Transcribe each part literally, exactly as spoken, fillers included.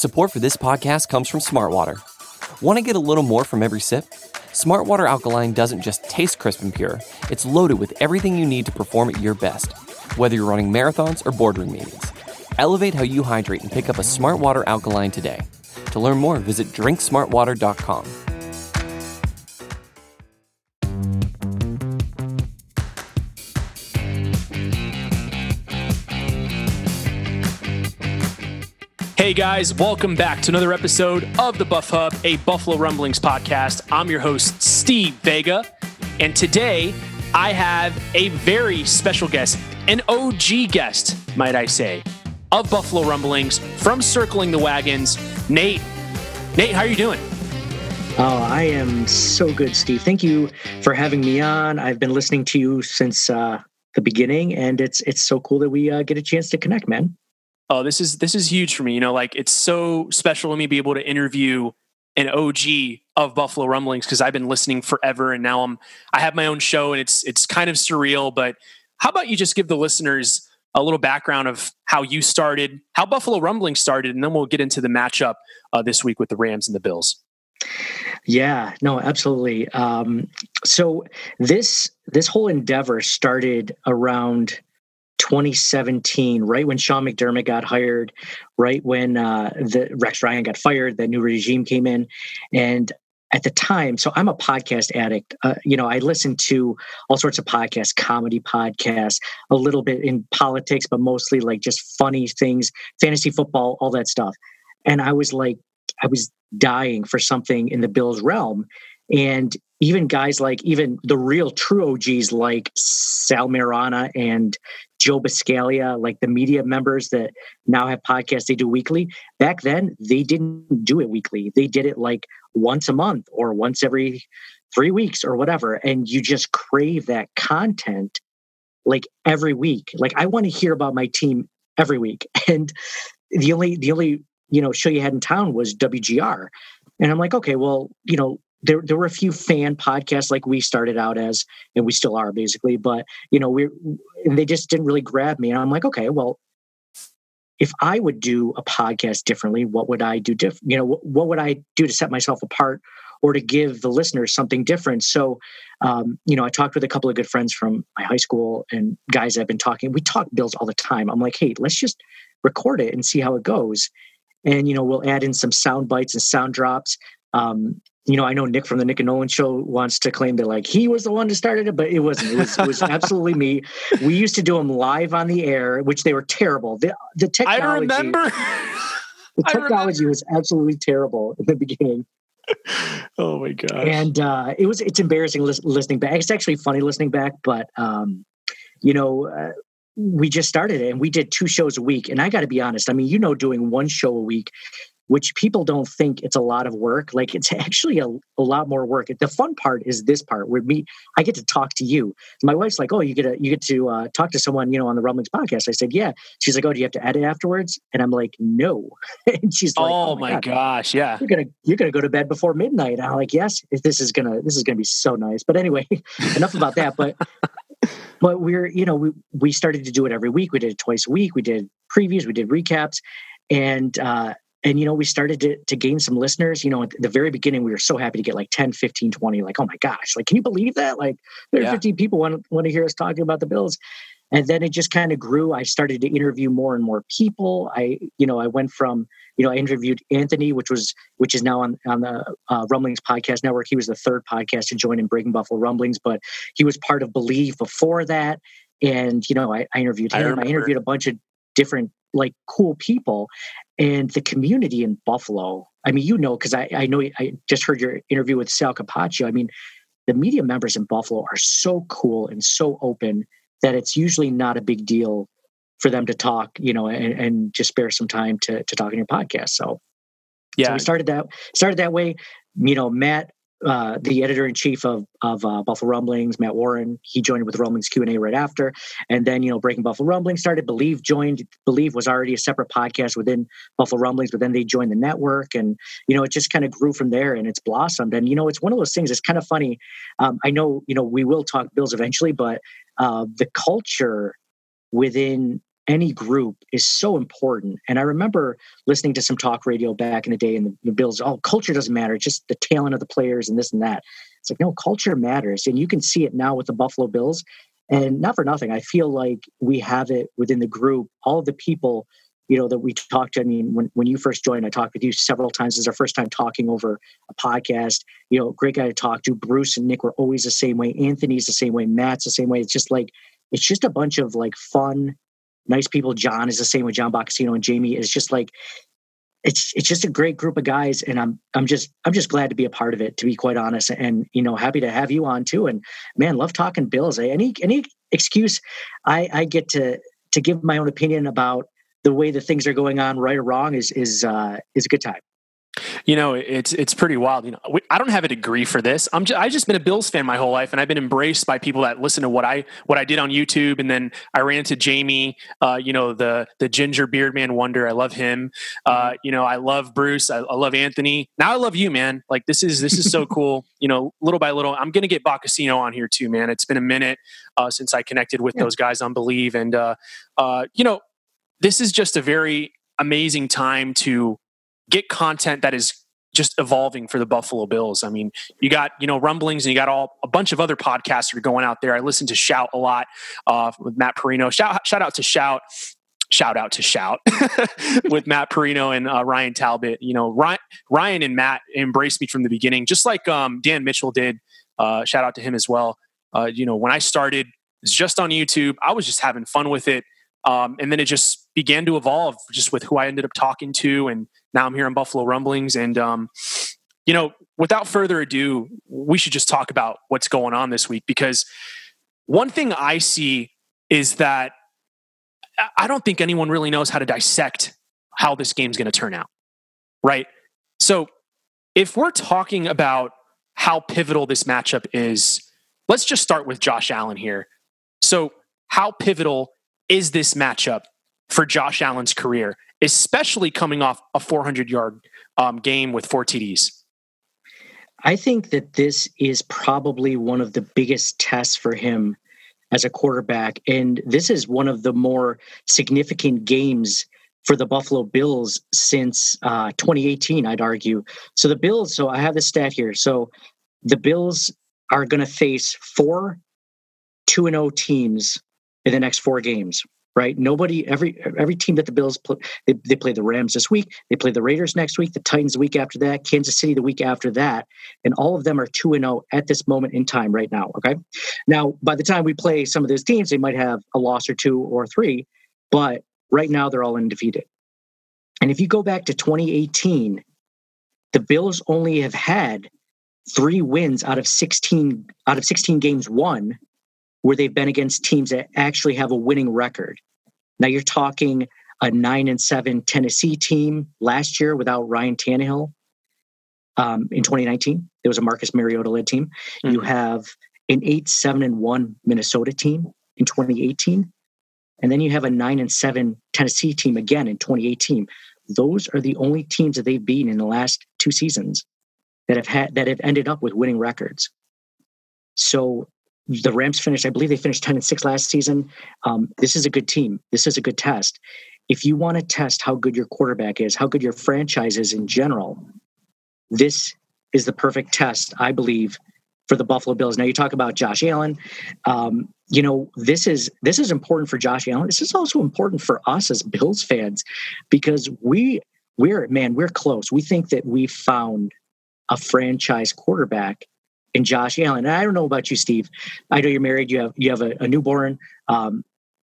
Support for this podcast comes from Smartwater. Want to get a little more from every sip? Smartwater Alkaline doesn't just taste crisp and pure, it's loaded with everything you need to perform at your best, whether you're running marathons or boardroom meetings. Elevate how you hydrate and pick up a Smartwater Alkaline today. To learn more, visit drink smartwater dot com. Hey guys, welcome back to another episode of the Buff Hub, a Buffalo Rumblings podcast. I'm your host, Steve Vega, and today I have a very special guest, an O G guest, might I say, of Buffalo Rumblings from Circling the Wagons, Nate. Nate, how are you doing? Oh, I am so good, Steve. Thank you for having me on. I've been listening to you since uh, the beginning, and it's it's so cool that we uh, get a chance to connect, man. Oh, this is this is huge for me. You know, like it's so special to me to be able to interview an O G of Buffalo Rumblings because I've been listening forever, and now I'm I have my own show, and it's it's kind of surreal. But how about you just give the listeners a little background of how you started, how Buffalo Rumblings started, and then we'll get into the matchup uh, this week with the Rams and the Bills. Yeah, no, absolutely. Um, so this this whole endeavor started around twenty seventeen, right when Sean McDermott got hired, right when uh, the Rex Ryan got fired, the new regime came in. And at the time, so I'm a podcast addict. Uh, you know, I listen to all sorts of podcasts, comedy podcasts, a little bit in politics, but mostly like just funny things, fantasy football, all that stuff. And I was like, I was dying for something in the Bills realm. And even guys like, even the real true O Gs like Sal Marana and Joe Biscaglia, like the media members that now have podcasts they do weekly. Back then, they didn't do it weekly. They did it like once a month or once every three weeks or whatever. And you just crave that content like every week. Like I want to hear about my team every week. And the only, the only, you know, show you had in town was W G R. And I'm like, okay, well, you know, There, there were a few fan podcasts like we started out as, and we still are basically, but you know, we and they just didn't really grab me. And I'm like, okay, well, if I would do a podcast differently, what would I do different? You know, what, what would I do to set myself apart or to give the listeners something different? So, um, you know, I talked with a couple of good friends from my high school and guys I've been talking. We talk Bills all the time. I'm like, hey, let's just record it and see how it goes. And, you know, we'll add in some sound bites and sound drops. Um, You know, I know Nick from the Nick and Nolan show wants to claim that like he was the one that started it, but it wasn't. It was, it was absolutely me. We used to do them live on the air, which they were terrible. The, the technology, I remember. the technology was absolutely terrible in the beginning. Oh my gosh! And uh, it was it's embarrassing lis- listening back. It's actually funny listening back, but um, you know. Uh, we just started it and we did two shows a week. And I got to be honest. I mean, you know, doing one show a week, which people don't think it's a lot of work. Like it's actually a, a lot more work. The fun part is this part where me, I get to talk to you. My wife's like, oh, you get to, you get to uh, talk to someone, you know, on the Rumblings podcast. I said, yeah. She's like, oh, do you have to edit afterwards? And I'm like, no. And she's like, oh, oh my, my God. gosh. Yeah. You're going to, you're going to go to bed before midnight. And I'm like, yes, this is going to, this is going to be so nice. But anyway, enough about that. But But we're, you know, we, we started to do it every week. We did it twice a week. We did previews, we did recaps. And, uh, and, you know, we started to, to gain some listeners. You know, at the very beginning, we were so happy to get like ten, fifteen, twenty, like, oh my gosh, like, can you believe that? Like there are yeah. fifteen people want, want to hear us talking about the Bills. And then it just kind of grew. I started to interview more and more people. I, you know, I went from, you know, I interviewed Anthony, which was, which is now on, on the uh, Rumblings Podcast Network. He was the third podcast to join in Breaking Buffalo Rumblings, but he was part of Believe before that. And, you know, I, I interviewed him. I, I interviewed a bunch of different, like, cool people. And the community in Buffalo, I mean, you know, because I, I know I just heard your interview with Sal Capaccio. I mean, the media members in Buffalo are so cool and so open that it's usually not a big deal for them to talk, you know, and, and just spare some time to to talk in your podcast. So, yeah, so we started that started that way. You know, Matt, uh, the editor in chief of of uh, Buffalo Rumblings, Matt Warren, he joined with Rumblings Q and A right after, and then you know, Breaking Buffalo Rumblings started. Believe joined. Believe was already a separate podcast within Buffalo Rumblings, but then they joined the network, and you know, it just kind of grew from there, and it's blossomed. And you know, it's one of those things. It's kind of funny. Um, I know, you know, we will talk Bills eventually, but uh, the culture within any group is so important. And I remember listening to some talk radio back in the day, and the, the Bills, oh, culture doesn't matter, it's just the talent of the players and this and that. It's like, no, culture matters. And you can see it now with the Buffalo Bills. And not for nothing, I feel like we have it within the group. All of the people, you know, that we talked to. I mean, when, when you first joined, I talked with you several times. This is our first time talking over a podcast. You know, great guy to talk to. Bruce and Nick were always the same way. Anthony's the same way. Matt's the same way. It's just like, it's just a bunch of like fun, nice people. John is the same with John Boccacino, and Jamie is just like, it's it's just a great group of guys, and I'm I'm just I'm just glad to be a part of it, to be quite honest, and you know, happy to have you on too. And man, love talking Bills. Any any excuse I I get to to give my own opinion about the way the things are going on, right or wrong, is is uh, is a good time. You know, it's it's pretty wild. You know, we, I don't have a degree for this. I'm just, I've just been a Bills fan my whole life, and I've been embraced by people that listen to what I what I did on YouTube. And then I ran into Jamie, uh, you know, the the ginger beard man wonder. I love him. Uh, you know, I love Bruce. I, I love Anthony. Now I love you, man. Like this is this is so cool. You know, little by little, I'm gonna get Boccacino on here too, man. It's been a minute uh, since I connected with yeah. those guys on Believe, and uh, uh, you know, this is just a very amazing time to get content that is just evolving for the Buffalo Bills. I mean, you got, you know, rumblings, and you got all a bunch of other podcasts that are going out there. I listen to Shout a lot uh, with Matt Perino. Shout, shout out to Shout. Shout out to Shout with Matt Perino and uh, Ryan Talbot. You know, Ryan, Ryan and Matt embraced me from the beginning, just like um, Dan Mitchell did. Uh, shout out to him as well. Uh, you know, when I started, it was just on YouTube. I was just having fun with it. Um, and then it just began to evolve just with who I ended up talking to. And now I'm here on Buffalo Rumblings. And, um, you know, without further ado, we should just talk about what's going on this week, because one thing I see is that I don't think anyone really knows how to dissect how this game's going to turn out. Right. So if we're talking about how pivotal this matchup is, let's just start with Josh Allen here. So how pivotal is this matchup for Josh Allen's career, especially coming off a four hundred yard um, game with four T Ds? I think that this is probably one of the biggest tests for him as a quarterback. And this is one of the more significant games for the Buffalo Bills since uh, twenty eighteen, I'd argue. So the Bills, so I have the stat here. So the Bills are going to face four two and oh teams in the next four games, right? Nobody, every every team that the Bills play, they, they play the Rams this week, they play the Raiders next week, the Titans the week after that, Kansas City the week after that, and all of them are two and oh at this moment in time right now, okay? Now, by the time we play some of those teams, they might have a loss or two or three, but right now they're all undefeated. And if you go back to twenty eighteen, the Bills only have had three wins out of sixteen out of sixteen games won, where they've been against teams that actually have a winning record. Now you're talking a nine and seven Tennessee team last year without Ryan Tannehill. Um, in twenty nineteen, there was a Marcus Mariota led team. Mm-hmm. You have an eight seven and one Minnesota team in twenty eighteen, and then you have a nine and seven Tennessee team again in twenty eighteen. Those are the only teams that they've beaten in the last two seasons that have had that have ended up with winning records. So the Rams finished, I believe they finished ten and six last season. Um, this is a good team. This is a good test. If you want to test how good your quarterback is, how good your franchise is in general, this is the perfect test, I believe, for the Buffalo Bills. Now you talk about Josh Allen. Um, you know, this is this is important for Josh Allen. This is also important for us as Bills fans, because we we're man, we're close. We think that we found a franchise quarterback in Josh Allen. And I don't know about you, Steve. I know you're married. You have you have a, a newborn. Um,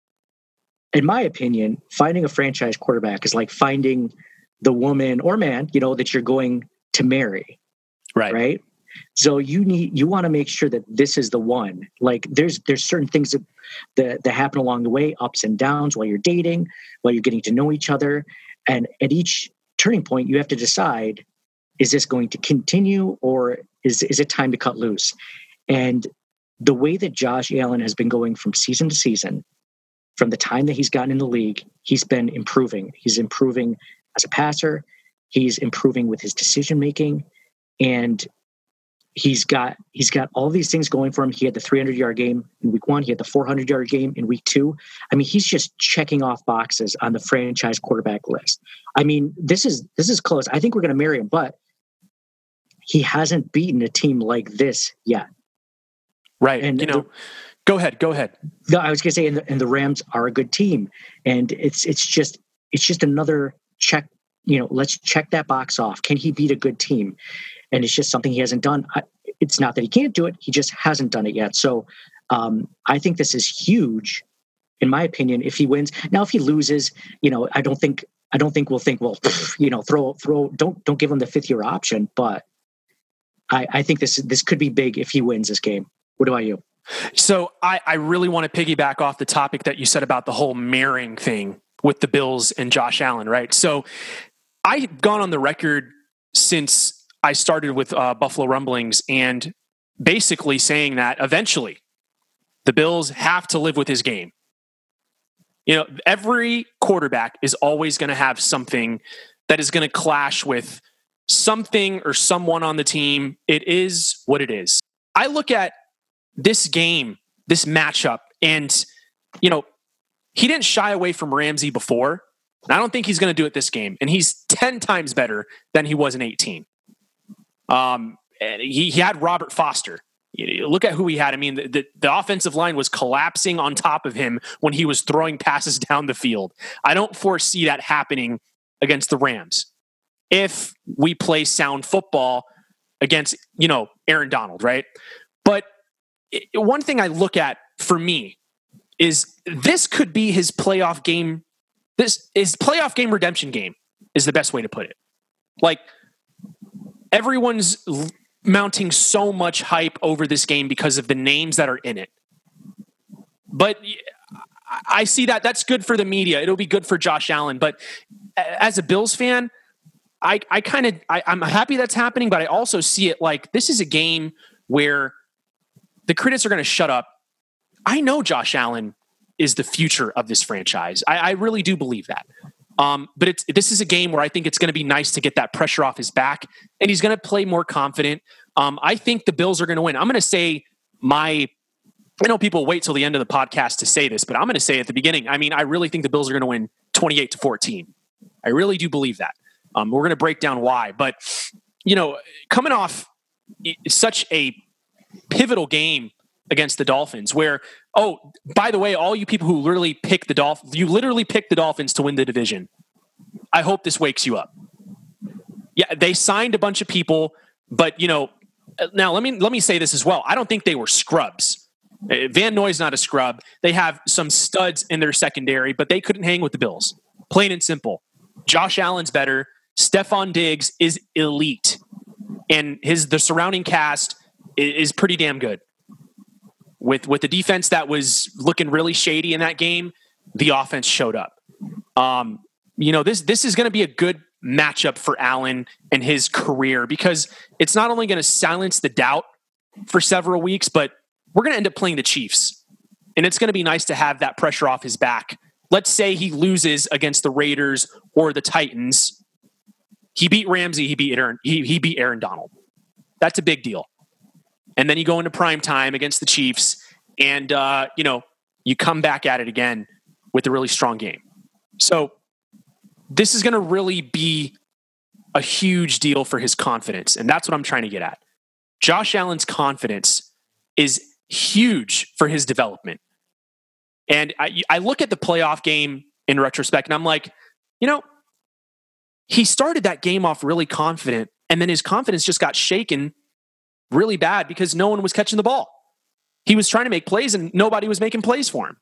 in my opinion, finding a franchise quarterback is like finding the woman or man, you know, that you're going to marry. Right. Right. So you need you want to make sure that this is the one. Like there's there's certain things that, that that happen along the way, ups and downs while you're dating, while you're getting to know each other, and at each turning point, you have to decide: is this going to continue, or is is it time to cut loose? And the way that Josh Allen has been going from season to season, from the time that he's gotten in the league, he's been improving. He's improving as a passer. He's improving with his decision making, and He's got he's got all these things going for him. He had the three hundred yard game in week one. He had the four hundred yard game in week two. I mean, he's just checking off boxes on the franchise quarterback list. I mean, this is this is close. I think we're going to marry him, but he hasn't beaten a team like this yet. Right. And you know, the, go ahead. Go ahead. No, I was going to say, and the, and the Rams are a good team, and it's it's just it's just another check. You know, let's check that box off. Can he beat a good team? And it's just something he hasn't done. It's not that he can't do it. He just hasn't done it yet. So um, I think this is huge, in my opinion, if he wins. Now, if he loses, you know, I don't think I don't think we'll think, well, you know, throw throw don't don't give him the fifth year option. But I, I think this this could be big if he wins this game. What about you? So I, I really want to piggyback off the topic that you said about the whole marrying thing with the Bills and Josh Allen, right? So I've gone on the record since I started with uh, Buffalo Rumblings and basically saying that eventually the Bills have to live with his game. You know, every quarterback is always going to have something that is going to clash with something or someone on the team. It is what it is. I look at this game, this matchup, and, you know, he didn't shy away from Ramsey before. And I don't think he's going to do it this game. And he's ten times better than he was in eighteen. Um, he, he had Robert Foster. You look at who he had. I mean, the, the, the offensive line was collapsing on top of him when he was throwing passes down the field. I don't foresee that happening against the Rams if we play sound football against, you know, Aaron Donald, right? But it, one thing I look at for me is this could be his playoff game. This is playoff game redemption game is the best way to put it. Like, everyone's mounting so much hype over this game because of the names that are in it. But I see that that's good for the media. It'll be good for Josh Allen. But as a Bills fan, I, I kind of, I'm happy that's happening, but I also see it like this is a game where the critics are going to shut up. I know Josh Allen is the future of this franchise. I, I really do believe that. Um, but it's, this is a game where I think it's going to be nice to get that pressure off his back, and he's going to play more confident. Um, I think the Bills are going to win. I'm going to say my, I know people wait till the end of the podcast to say this, but I'm going to say at the beginning, I mean, I really think the Bills are going to win twenty-eight to fourteen. I really do believe that. Um, we're going to break down why, but you know, coming off such a pivotal game against the Dolphins where, oh, by the way, all you people who literally pick the Dolphins, you literally pick the Dolphins to win the division. I hope this wakes you up. Yeah, they signed a bunch of people, but you know, now let me let me say this as well. I don't think they were scrubs. Van Noy's not a scrub. They have some studs in their secondary, but they couldn't hang with the Bills. Plain and simple. Josh Allen's better. Stephon Diggs is elite, and his the surrounding cast is, is pretty damn good. With with the defense that was looking really shady in that game, the offense showed up. Um, you know, this this is going to be a good matchup for Allen and his career because it's not only going to silence the doubt for several weeks, but we're going to end up playing the Chiefs. And it's going to be nice to have that pressure off his back. Let's say he loses against the Raiders or the Titans. He beat Ramsey, he beat Aaron, he, he beat Aaron Donald. That's a big deal. And then you go into prime time against the Chiefs, and uh, you know, you come back at it again with a really strong game. So this is going to really be a huge deal for his confidence, and that's what I'm trying to get at. Josh Allen's confidence is huge for his development. And I, I look at the playoff game in retrospect, and I'm like, you know, he started that game off really confident, and then his confidence just got shaken really bad because no one was catching the ball. He was trying to make plays and nobody was making plays for him.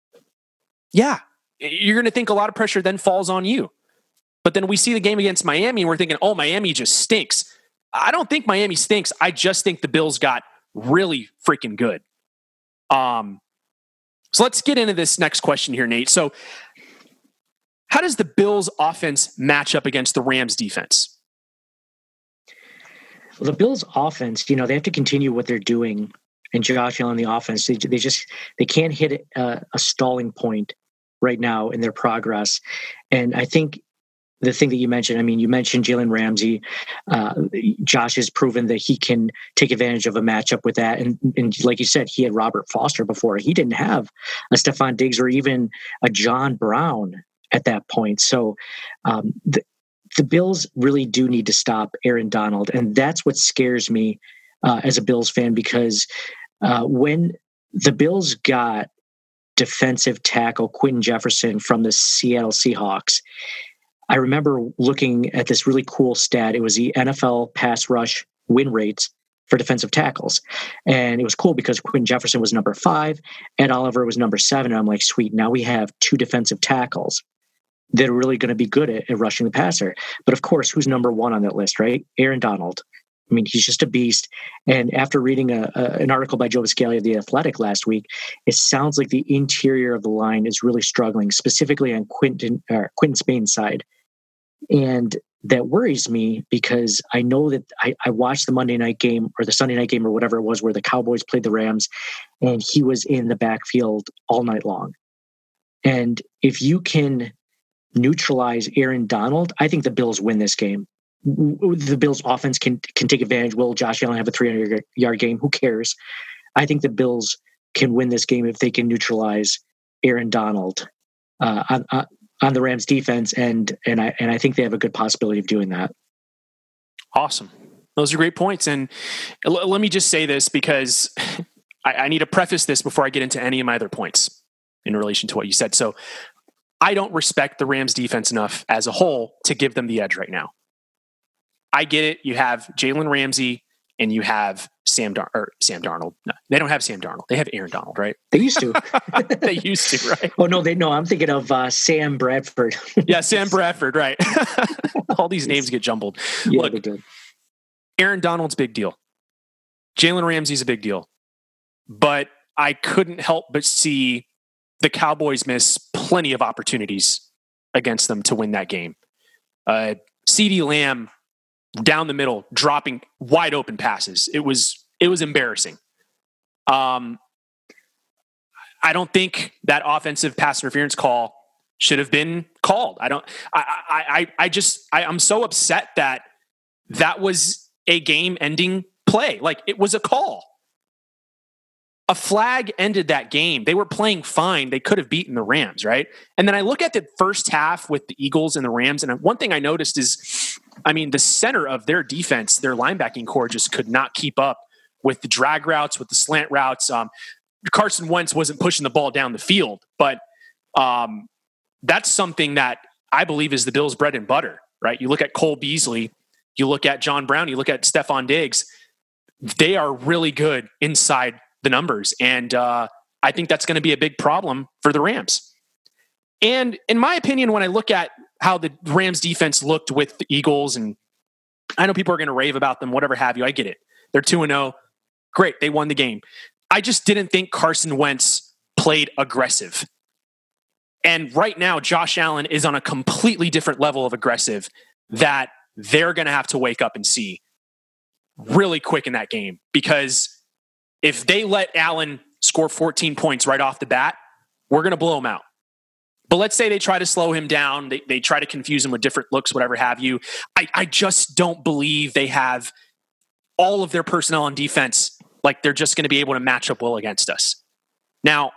Yeah, you're going to think a lot of pressure then falls on you. But then we see the game against Miami and we're thinking, oh, Miami just stinks. I don't think Miami stinks. I just think the Bills got really freaking good. Um, so let's get into this next question here, Nate. So how does the Bills offense match up against the Rams defense? Well, the Bills offense, you know, they have to continue what they're doing, and Josh Allen, the offense, they, they just, they can't hit a, a stalling point right now in their progress. And I think the thing that you mentioned, I mean, you mentioned Jalen Ramsey. Uh, Josh has proven that he can take advantage of a matchup with that. And, and like you said, he had Robert Foster before. He didn't have a Stephon Diggs or even a John Brown at that point. So um, the, the Bills really do need to stop Aaron Donald. And that's what scares me uh, as a Bills fan, because uh, when the Bills got defensive tackle Quentin Jefferson from the Seattle Seahawks, I remember looking at this really cool stat. It was the N F L pass rush win rates for defensive tackles. And it was cool because Quentin Jefferson was number five, Ed Oliver was number seven. And I'm like, sweet, now we have two defensive tackles that are really going to be good at, at rushing the passer. But of course, who's number one on that list, right? Aaron Donald. I mean, he's just a beast. And after reading a, a, an article by Joe Viscali of The Athletic last week, it sounds like the interior of the line is really struggling, specifically on Quentin, uh, Quentin Spain's side. And that worries me because I know that I, I watched the Monday night game or the Sunday night game or whatever it was where the Cowboys played the Rams, and he was in the backfield all night long. And if you can neutralize Aaron Donald, I think the Bills win this game. The Bills offense can can take advantage. Will Josh Allen have a three hundred yard game? Who cares? I think the Bills can win this game if they can neutralize Aaron Donald uh, on, on on the Rams defense, and and I and I think they have a good possibility of doing that. Awesome. Those are great points. And l- let me just say this because I, I need to preface this before I get into any of my other points in relation to what you said. So I don't respect the Rams defense enough as a whole to give them the edge right now. I get it. You have Jalen Ramsey and you have Sam Dar- or Sam Darnold. No, they don't have Sam Darnold. They have Aaron Donald, right? They used to. They used to, right? Oh, no, they no. I'm thinking of uh, Sam Bradford. Yeah, Sam Bradford, right. All these names get jumbled. Yeah, Look, they do. Aaron Donald's a big deal. Jalen Ramsey's a big deal. But I couldn't help but see the Cowboys miss plenty of opportunities against them to win that game. Uh, CeeDee Lamb down the middle, dropping wide open passes. It was it was embarrassing. Um, I don't think that offensive pass interference call should have been called. I don't. I I I, I just I, I'm so upset that that was a game-ending play. Like, it was a call. A flag ended that game. They were playing fine. They could have beaten the Rams, right? And then I look at the first half with the Eagles and the Rams, and one thing I noticed is, I mean, the center of their defense, their linebacking core just could not keep up with the drag routes, with the slant routes. Um, Carson Wentz wasn't pushing the ball down the field, but um, that's something that I believe is the Bills' bread and butter, right? You look at Cole Beasley, you look at John Brown, you look at Stephon Diggs. They are really good inside the numbers. And uh, I think that's going to be a big problem for the Rams. And in my opinion, when I look at how the Rams defense looked with the Eagles, and I know people are going to rave about them, whatever have you, I get it. They're two and oh. Great, they won the game. I just didn't think Carson Wentz played aggressive. And right now, Josh Allen is on a completely different level of aggressive that they're going to have to wake up and see really quick in that game. Because if they let Allen score fourteen points right off the bat, we're going to blow him out. But let's say they try to slow him down. They, they try to confuse him with different looks, whatever have you. I, I just don't believe they have all of their personnel on defense. Like, they're just going to be able to match up well against us. Now,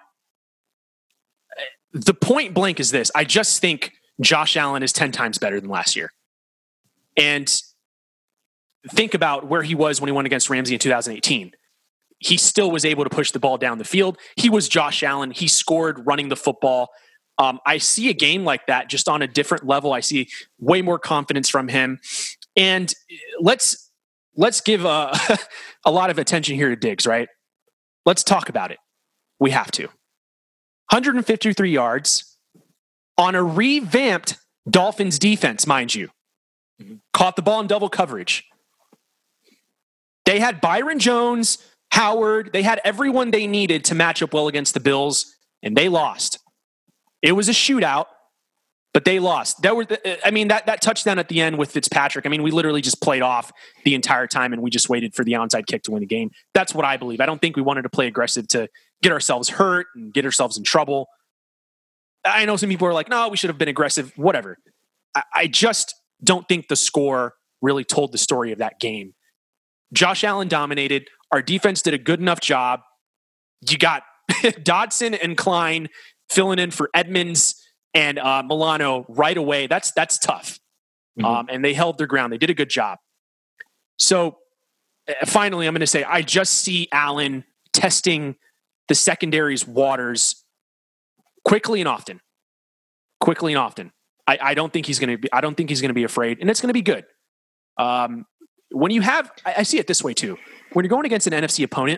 the point blank is this. I just think Josh Allen is ten times better than last year. And think about where he was when he won against Ramsey in two thousand eighteen. He still was able to push the ball down the field. He was Josh Allen. He scored running the football. Um, I see a game like that just on a different level. I see way more confidence from him. And let's let's give a, a lot of attention here to Diggs, right? Let's talk about it. We have to. one hundred fifty-three yards on a revamped Dolphins defense, mind you. Mm-hmm. Caught the ball in double coverage. They had Byron Jones, Howard, they had everyone they needed to match up well against the Bills, and they lost. It was a shootout, but they lost. That were, I mean, that, that touchdown at the end with Fitzpatrick, I mean, we literally just played off the entire time, and we just waited for the onside kick to win the game. That's what I believe. I don't think we wanted to play aggressive to get ourselves hurt and get ourselves in trouble. I know some people are like, no, we should have been aggressive, whatever. I, I just don't think the score really told the story of that game. Josh Allen dominated. Our defense did a good enough job. You got Dodson and Klein filling in for Edmonds and uh, Milano right away. That's that's tough. Mm-hmm. Um, and they held their ground. They did a good job. So uh, finally, I'm going to say I just see Allen testing the secondary's waters quickly and often. Quickly and often. I, I don't think he's going to be. I don't think he's going to be afraid, and it's going to be good. Um, when you have, I, I see it this way too. When you're going against an N F C opponent,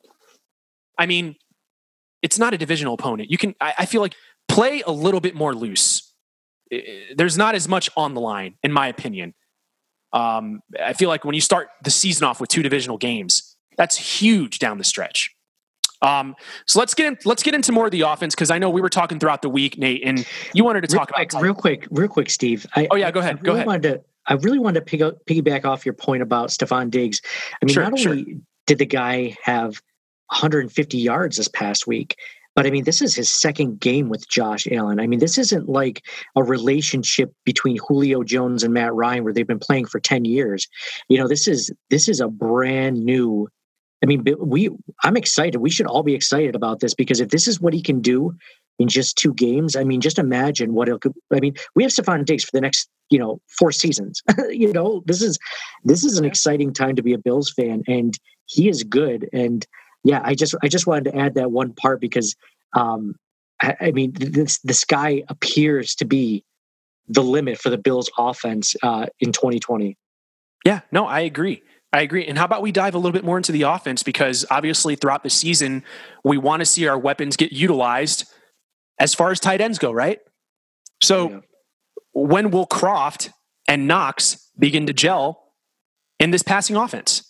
I mean, it's not a divisional opponent. You can. I, I feel like play a little bit more loose. There's not as much on the line, in my opinion. Um, I feel like when you start the season off with two divisional games, that's huge down the stretch. Um, so let's get in, let's get into more of the offense, because I know we were talking throughout the week, Nate, and you wanted to real talk quick, about real quick, real quick, Steve. I, oh yeah, go ahead. I really go ahead. Wanted to, I really wanted to pick up, piggyback off your point about Stefon Diggs. I mean, sure, not sure. only did the guy have one hundred fifty yards this past week, but I mean, this is his second game with Josh Allen. I mean, this isn't like a relationship between Julio Jones and Matt Ryan where they've been playing for ten years. You know, this is this is a brand new. I mean, we. I'm excited. We should all be excited about this, because if this is what he can do in just two games, I mean, just imagine what it could. I mean, we have Stefon Diggs for the next, you know, four seasons. you know, this is this is an exciting time to be a Bills fan, and he is good. And yeah, I just I just wanted to add that one part, because um, I, I mean, this the sky appears to be the limit for the Bills offense uh, in twenty twenty. Yeah, no, I agree. I agree. And how about we dive a little bit more into the offense, because obviously throughout the season, we want to see our weapons get utilized as far as tight ends go, right? So yeah. When will Croft and Knox begin to gel in this passing offense?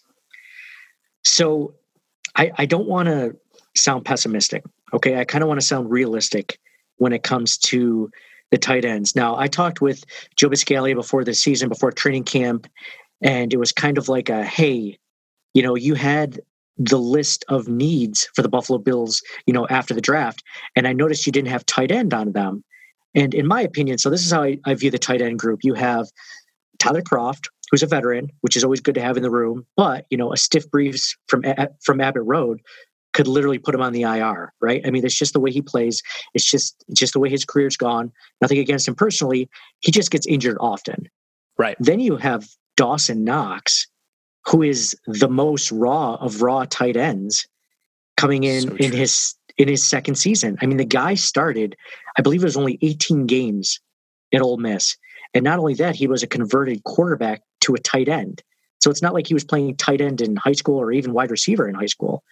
So I, I don't want to sound pessimistic. Okay. I kind of want to sound realistic when it comes to the tight ends. Now, I talked with Joe Biscaglia before the season, before training camp, and it was kind of like a, hey, you know, you had the list of needs for the Buffalo Bills, you know, after the draft, and I noticed you didn't have tight end on them. And in my opinion, so this is how I, I view the tight end group. You have Tyler Croft, who's a veteran, which is always good to have in the room, but, you know, a stiff briefs from from Abbott Road could literally put him on the I R, right? I mean, it's just the way he plays. It's just it's just the way his career's gone. Nothing against him personally. He just gets injured often. Right. Then you have Dawson Knox, who is the most raw of raw tight ends, coming in so in his in his second season. I mean, the guy started, I believe it was only eighteen games at Ole Miss. And not only that, he was a converted quarterback to a tight end. So it's not like he was playing tight end in high school or even wide receiver in high school.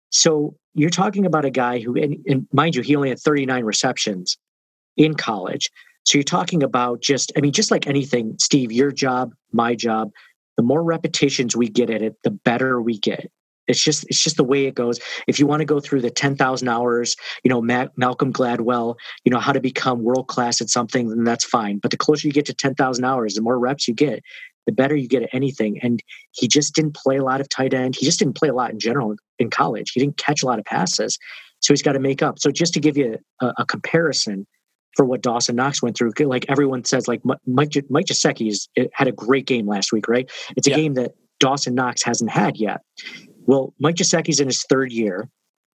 So you're talking about a guy who, and, and mind you, he only had thirty-nine receptions in college. So you're talking about just, I mean, just like anything, Steve, your job, my job, the more repetitions we get at it, the better we get. It's just, it's just the way it goes. If you want to go through the ten thousand hours, you know, Ma- Malcolm Gladwell, you know, how to become world-class at something, then that's fine. But the closer you get to ten thousand hours, the more reps you get, the better you get at anything. And he just didn't play a lot of tight end. He just didn't play a lot in general in college. He didn't catch a lot of passes. So he's got to make up. So just to give you a, a comparison for what Dawson Knox went through, like everyone says, like Mike, Mike Gesicki had a great game last week, right? It's a yeah. game that Dawson Knox hasn't had yet. Well, Mike Gesicki's in his third year.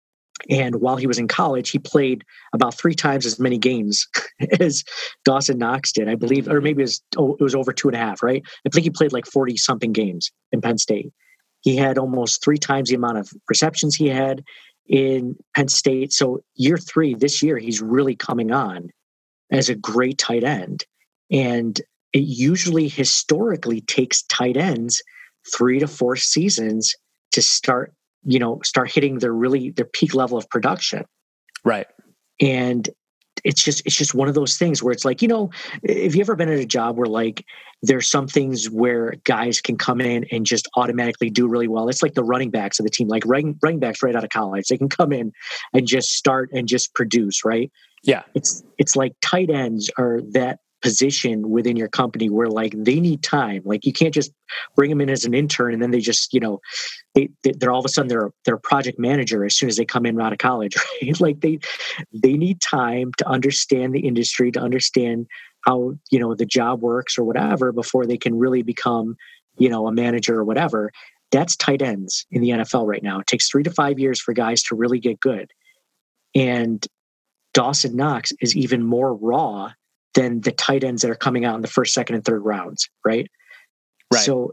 And while he was in college, he played about three times as many games as Dawson Knox did, I believe, or maybe it was, oh, it was over two and a half, right? I think he played like forty something games in Penn State. He had almost three times the amount of receptions he had in Penn State. So year three, this year, he's really coming on as a great tight end. And it usually historically takes tight ends three to four seasons to start, you know, start hitting their really their peak level of production. Right. And it's just it's just one of those things where it's like, you know, if you ever been at a job where like there's some things where guys can come in and just automatically do really well. It's like the running backs of the team, like running, running backs right out of college. They can come in and just start and just produce, right? Yeah. It's it's like tight ends are that position within your company where like they need time. Like you can't just bring them in as an intern and then they just, you know, they, they're all of a sudden they're they're a project manager as soon as they come in out of college, right? Like they they need time to understand the industry, to understand how, you know, the job works or whatever before they can really become, you know, a manager or whatever. That's tight ends in the N F L right now. It takes three to five years for guys to really get good. And Dawson Knox is even more raw than the tight ends that are coming out in the first, second, and third rounds, right? Right. So,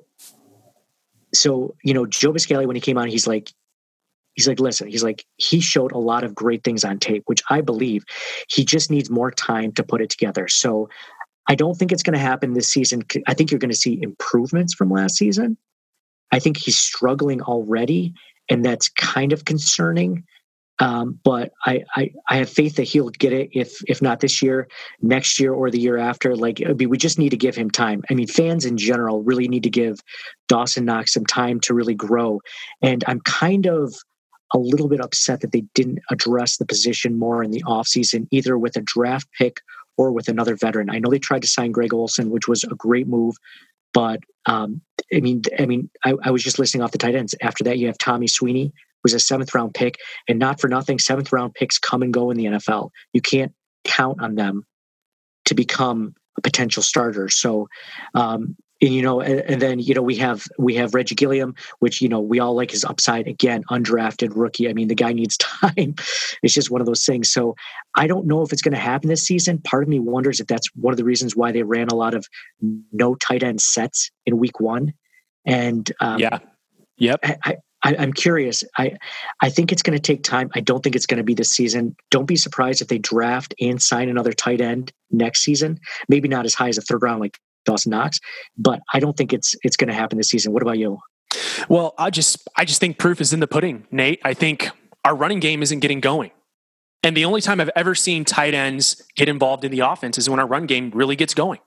so you know, Joe Biscaglia, when he came on, he's like, he's like, listen, he's like, he showed a lot of great things on tape, which I believe he just needs more time to put it together. So I don't think it's going to happen this season. I think you're going to see improvements from last season. I think he's struggling already, and that's kind of concerning. Um, but I, I, I have faith that he'll get it if if not this year, next year, or the year after. Like, I mean, we just need to give him time. I mean, fans in general really need to give Dawson Knox some time to really grow. And I'm kind of a little bit upset that they didn't address the position more in the offseason, either with a draft pick or with another veteran. I know they tried to sign Greg Olsen, which was a great move. But um, I mean, I mean, I, I was just listing off the tight ends. After that, you have Tommy Sweeney, who's a seventh round pick, and not for nothing, seventh round picks come and go in the N F L. You can't count on them to become a potential starter. So, um, and, you know, and, and then, you know, we have, we have Reggie Gilliam, which, you know, we all like his upside. Again, undrafted rookie. I mean, the guy needs time. It's just one of those things. So I don't know if it's going to happen this season. Part of me wonders if that's one of the reasons why they ran a lot of no tight end sets in week one. And um, yeah, yep. I, I, I, I'm curious. I, I think it's going to take time. I don't think it's going to be this season. Don't be surprised if they draft and sign another tight end next season. Maybe not as high as a third round like Dawson Knox, but I don't think it's it's going to happen this season. What about you? Well, I just I just think proof is in the pudding, Nate. I think our running game isn't getting going. And the only time I've ever seen tight ends get involved in the offense is when our run game really gets going.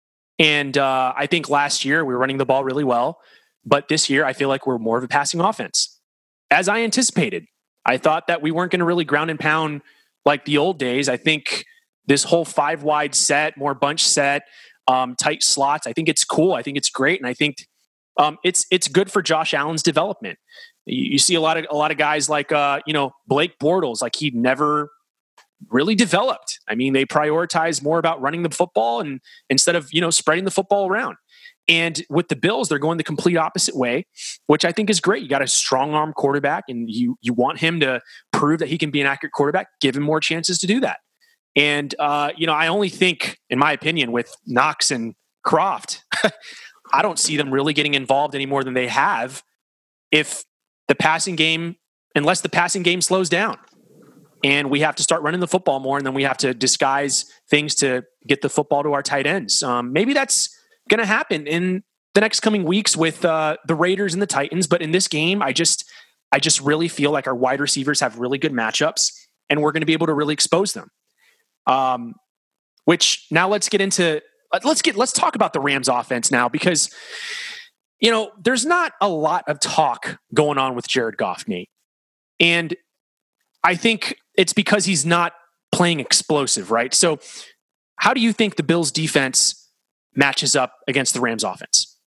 And uh, I think last year we were running the ball really well, but this year I feel like we're more of a passing offense. As I anticipated, I thought that we weren't going to really ground and pound like the old days. I think this whole five wide set, more bunch set, um, tight slots, I think it's cool. I think it's great. And I think um, it's it's good for Josh Allen's development. You, you see a lot of a lot of guys like uh, you know, Blake Bortles, like he never really developed. I mean, they prioritize more about running the football and instead of, you know, spreading the football around. And with the Bills, they're going the complete opposite way, which I think is great. You got a strong arm quarterback and you you want him to prove that he can be an accurate quarterback, give him more chances to do that. And, uh, you know, I only think, in my opinion, with Knox and Croft, I don't see them really getting involved any more than they have if the passing game, unless the passing game slows down. And we have to start running the football more, and then we have to disguise things to get the football to our tight ends. Um, maybe that's going to happen in the next coming weeks with uh, the Raiders and the Titans. But in this game, I just, I just really feel like our wide receivers have really good matchups, and we're going to be able to really expose them. Um, which now let's get into let's get let's talk about the Rams offense now, because you know there's not a lot of talk going on with Jared Goff, Nate, and I think it's because he's not playing explosive, right? So how do you think the Bills defense matches up against the Rams offense?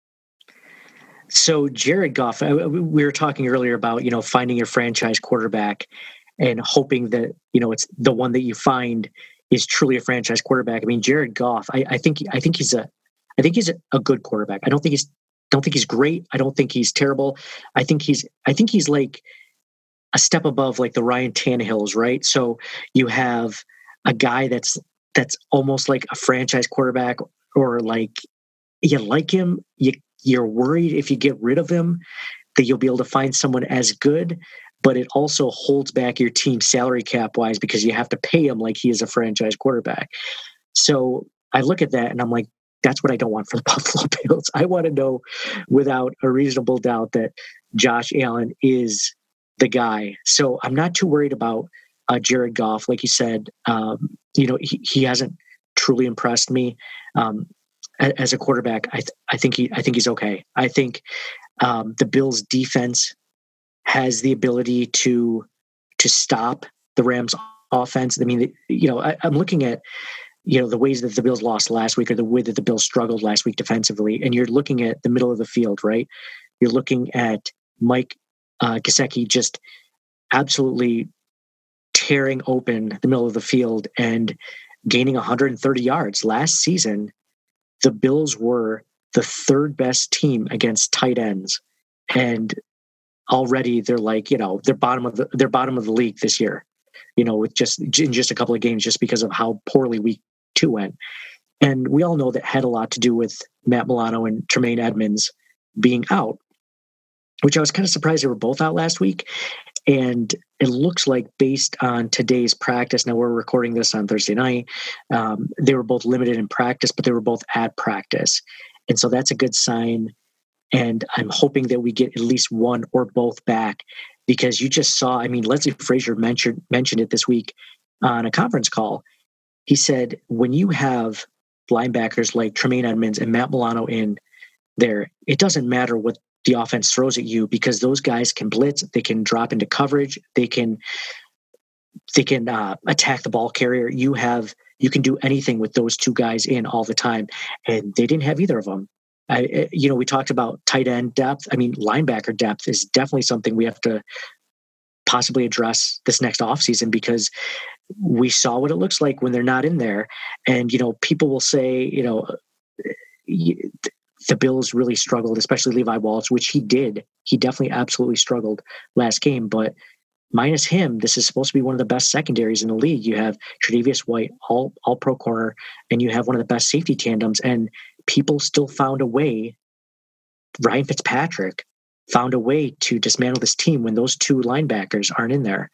So Jared Goff, we were talking earlier about, you know, finding your franchise quarterback and hoping that, you know, it's the one that you find is truly a franchise quarterback. I mean, Jared Goff, I, I think, I think he's a, I think he's a, a good quarterback. I don't think he's, don't think he's great. I don't think he's terrible. I think he's, I think he's like a step above like the Ryan Tannehills, right? So you have a guy that's, that's almost like a franchise quarterback, or like you like him, you, you're worried if you get rid of him that you'll be able to find someone as good, but it also holds back your team salary cap wise because you have to pay him like he is a franchise quarterback. So I look at that and I'm like, that's what I don't want for the Buffalo Bills. I want to know without a reasonable doubt that Josh Allen is the guy. So I'm not too worried about uh, Jared Goff. Like you said, um, you know, he, he hasn't truly impressed me um, as a quarterback. I th- I think he I think he's okay. I think um, the Bills defense has the ability to to stop the Rams offense. I mean, you know, I, I'm looking at you know, the ways that the Bills lost last week or the way that the Bills struggled last week defensively. And you're looking at the middle of the field, right? You're looking at Mike uh, Gesicki just absolutely tearing open the middle of the field and gaining one hundred thirty yards. Last season, the Bills were the third best team against tight ends. And already they're like, you know, they're bottom of the, they're bottom of the league this year, you know, with just, in just a couple of games, just because of how poorly week two went. And we all know that had a lot to do with Matt Milano and Tremaine Edmonds being out, which I was kind of surprised they were both out last week. And it looks like, based on today's practice, now we're recording this on Thursday night, um, they were both limited in practice, but they were both at practice. And so that's a good sign. And I'm hoping that we get at least one or both back, because you just saw, I mean, Leslie Frazier mentioned, mentioned it this week on a conference call. He said, when you have linebackers like Tremaine Edmonds and Matt Milano in there, it doesn't matter what the offense throws at you, because those guys can blitz, they can drop into coverage, they can they can uh, attack the ball carrier. You have you can do anything with those two guys in all the time, and they didn't have either of them. I, you know, we talked about tight end depth. I mean, linebacker depth is definitely something we have to possibly address this next offseason, because we saw what it looks like when they're not in there. And, you know, people will say, you know, the Bills really struggled, especially Levi Wallace, which he did. He definitely absolutely struggled last game. But minus him, this is supposed to be one of the best secondaries in the league. You have Tre'Davious White, all all pro corner, and you have one of the best safety tandems. And people still found a way. Ryan Fitzpatrick found a way to dismantle this team when those two linebackers aren't in there.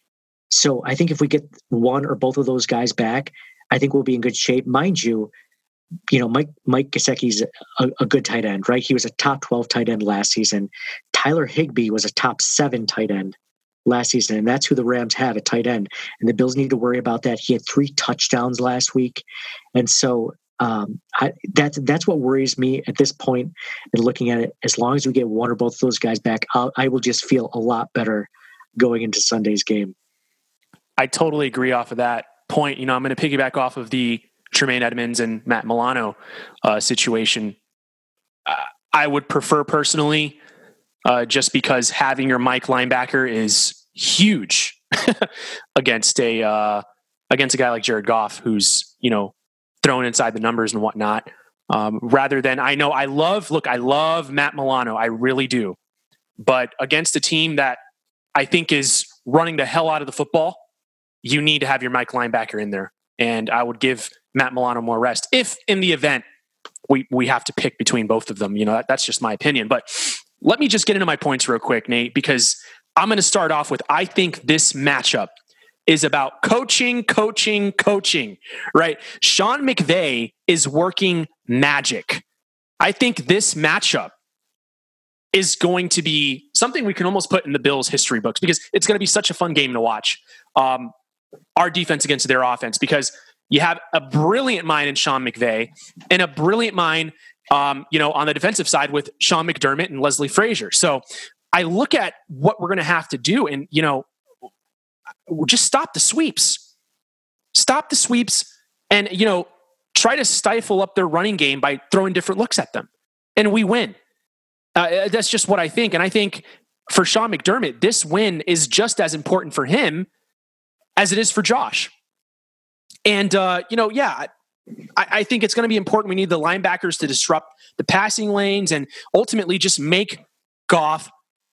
So I think if we get one or both of those guys back, I think we'll be in good shape. Mind you, you know, Mike Mike Gesicki's a, a good tight end, right? He was a top twelve tight end last season. Tyler Higbee was a top seven tight end last season, and that's who the Rams have at tight end. And the Bills need to worry about that. He had three touchdowns last week, and so um, I, that's that's what worries me at this point. And looking at it, as long as we get one or both of those guys back, I'll, I will just feel a lot better going into Sunday's game. I totally agree off of that point. You know, I'm going to piggyback off of the Tremaine Edmonds and Matt Milano uh, situation. Uh, I would prefer personally, uh, just because having your Mike linebacker is huge against a uh, against a guy like Jared Goff, who's, you know, thrown inside the numbers and whatnot. Um, rather than, I know I love, look, I love Matt Milano, I really do, but against a team that I think is running the hell out of the football, you need to have your Mike linebacker in there. And I would give Matt Milano more rest if, in the event, we we have to pick between both of them. You know, that, that's just my opinion. But let me just get into my points real quick, Nate, because I'm going to start off with, I think this matchup is about coaching, coaching, coaching, right? Sean McVay is working magic. I think this matchup is going to be something we can almost put in the Bills history books, because it's going to be such a fun game to watch. Um, our defense against their offense, because you have a brilliant mind in Sean McVay and a brilliant mind, um, you know, on the defensive side with Sean McDermott and Leslie Frazier. So I look at what we're going to have to do, and, you know, just stop the sweeps, stop the sweeps, and, you know, try to stifle up their running game by throwing different looks at them, and we win. Uh, that's just what I think. And I think for Sean McDermott, this win is just as important for him as it is for Josh. And, uh, you know, yeah, I, I think it's going to be important. We need the linebackers to disrupt the passing lanes and ultimately just make Goff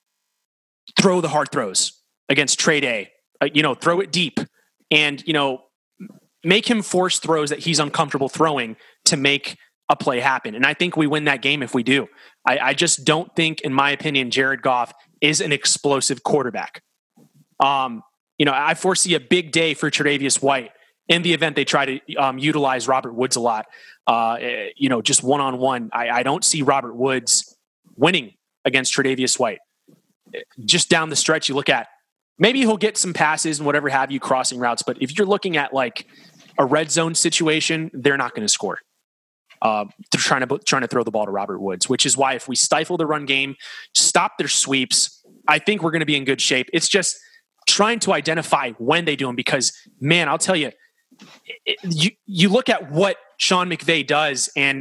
throw the hard throws against Trey Day. Uh, you know, throw it deep and, you know, make him force throws that he's uncomfortable throwing to make a play happen. And I think we win that game if we do. I, I just don't think, in my opinion, Jared Goff is an explosive quarterback. Um, you know, I foresee a big day for Tre'Davious White in the event they try to um, utilize Robert Woods a lot. Uh, you know, just one-on-one. I, I don't see Robert Woods winning against Tre'Davious White. Just down the stretch, you look at, maybe he'll get some passes and whatever have you, crossing routes. But if you're looking at like a red zone situation, they're not going to score. Uh, they're trying to trying to throw the ball to Robert Woods, which is why if we stifle the run game, stop their sweeps, I think we're going to be in good shape. It's just trying to identify when they do them, because, man, I'll tell you, it, you you look at what Sean McVay does, and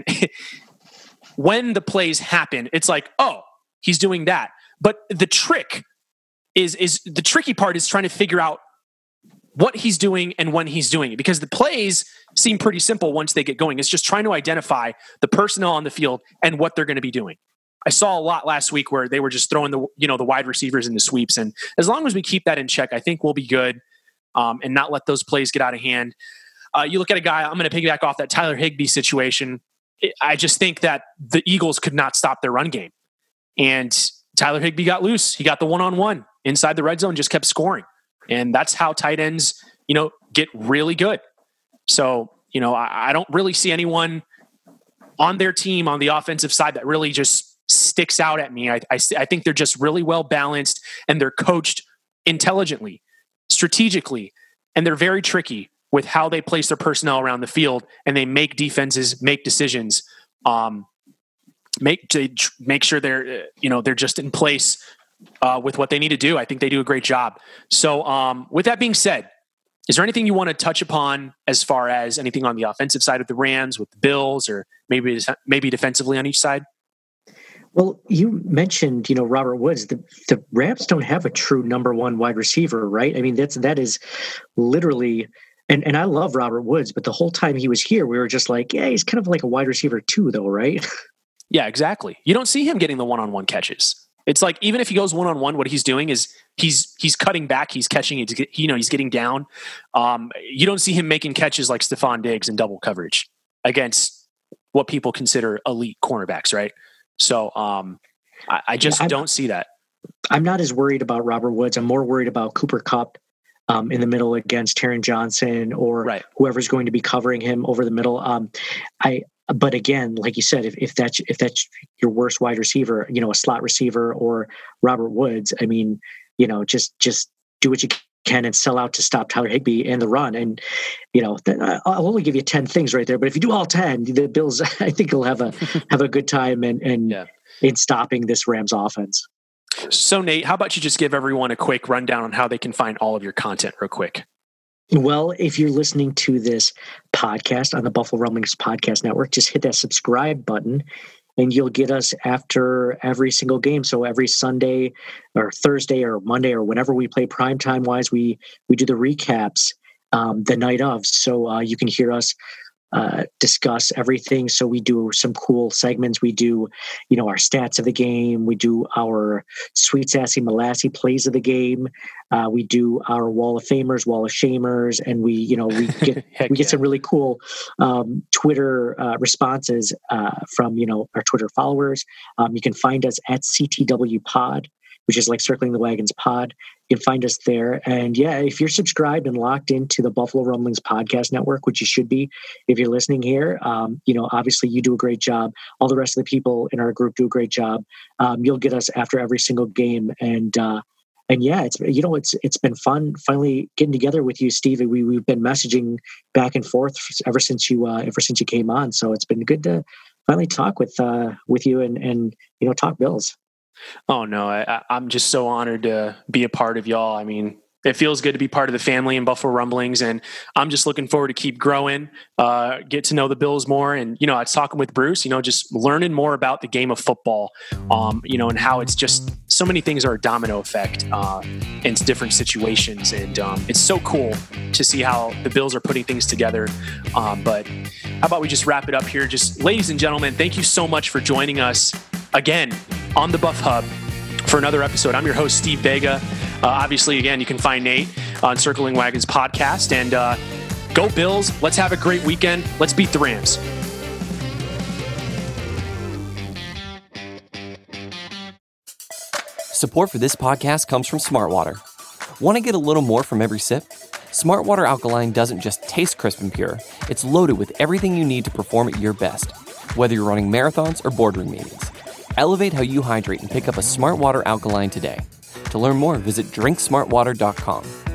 when the plays happen, it's like, oh, he's doing that. But the trick is is the tricky part is trying to figure out what he's doing and when he's doing it, because the plays seem pretty simple once they get going. It's just trying to identify the personnel on the field and what they're going to be doing. I saw a lot last week where they were just throwing the you know the wide receivers into sweeps, and as long as we keep that in check, I think we'll be good um, and not let those plays get out of hand. Uh, you look at a guy, I'm going to piggyback off that Tyler Higbee situation. I just think that the Eagles could not stop their run game, and Tyler Higbee got loose. He got the one-on-one inside the red zone, just kept scoring. And that's how tight ends, you know, get really good. So, you know, I, I don't really see anyone on their team on the offensive side that really just sticks out at me. I, I, I think they're just really well balanced, and they're coached intelligently, strategically, and they're very tricky with how they place their personnel around the field, and they make defenses make decisions, um, make to make sure they're, you know, they're just in place Uh, with what they need to do. I think they do a great job. So um, with that being said, is there anything you want to touch upon as far as anything on the offensive side of the Rams with the Bills, or maybe maybe defensively on each side? Well, you mentioned, you know, Robert Woods. The, the Rams don't have a true number one wide receiver, right? I mean, that's that is literally, and, and I love Robert Woods, but the whole time he was here, we were just like, yeah, he's kind of like a wide receiver too, though, right? Yeah, exactly. You don't see him getting the one-on-one catches. It's like, even if he goes one-on-one, what he's doing is he's he's cutting back, he's catching it, you know, he's getting down. Um, you don't see him making catches like Stephon Diggs in double coverage against what people consider elite cornerbacks, right? So um, I, I just yeah, don't see that. I'm not as worried about Robert Woods. I'm more worried about Cooper Kupp um, in the middle against Taron Johnson or right. whoever's going to be covering him over the middle. Um, I But again, like you said, if, if that's if that's your worst wide receiver, you know, a slot receiver or Robert Woods, I mean, you know, just just do what you can and sell out to stop Tyler Higbee and the run. And, you know, I'll only give you ten things right there. But if you do all ten, the Bills, I think, will have a have a good time and and yeah. in stopping this Rams offense. So, Nate, how about you just give everyone a quick rundown on how they can find all of your content real quick? Well, if you're listening to this podcast on the Buffalo Rumblings Podcast Network, just hit that subscribe button and you'll get us after every single game. So every Sunday or Thursday or Monday or whenever we play primetime wise, we, we do the recaps um, the night of. So uh, you can hear us uh, discuss everything. So we do some cool segments. We do, you know, our stats of the game. We do our Sweet Sassy Molassy plays of the game. Uh, we do our Wall of Famers, Wall of Shamers, and we, you know, we get we get yeah. some really cool um, Twitter uh, responses uh, from, you know, our Twitter followers. Um, you can find us at C T W Pod, which is like Circling the Wagons Pod. You can find us there. And yeah, if you're subscribed and locked into the Buffalo Rumblings Podcast Network, which you should be if you're listening here, um, you know, obviously you do a great job. All the rest of the people in our group do a great job. Um, you'll get us after every single game. And uh, and yeah, it's, you know, it's it's been fun finally getting together with you, Steve. We, we've been messaging back and forth ever since you uh, ever since you came on. So it's been good to finally talk with uh, with you and, and, you know, talk Bills. Oh, no, I, I'm just so honored to be a part of y'all. I mean, it feels good to be part of the family in Buffalo Rumblings, and I'm just looking forward to keep growing, uh, get to know the Bills more. And, you know, I was talking with Bruce, you know, just learning more about the game of football, um, you know, and how it's just so many things are a domino effect uh, in different situations. And um, it's so cool to see how the Bills are putting things together. Um, but how about we just wrap it up here? Just, ladies and gentlemen, thank you so much for joining us again on the Buff Hub for another episode. I'm your host, Steve Vega. Uh, obviously, again, you can find Nate on Circling Wagons podcast. And uh, go Bills. Let's have a great weekend. Let's beat the Rams. Support for this podcast comes from Smartwater. Want to get a little more from every sip? Smartwater Alkaline doesn't just taste crisp and pure. It's loaded with everything you need to perform at your best, whether you're running marathons or boardroom meetings. Elevate how you hydrate and pick up a Smartwater Alkaline today. To learn more, visit drink smart water dot com.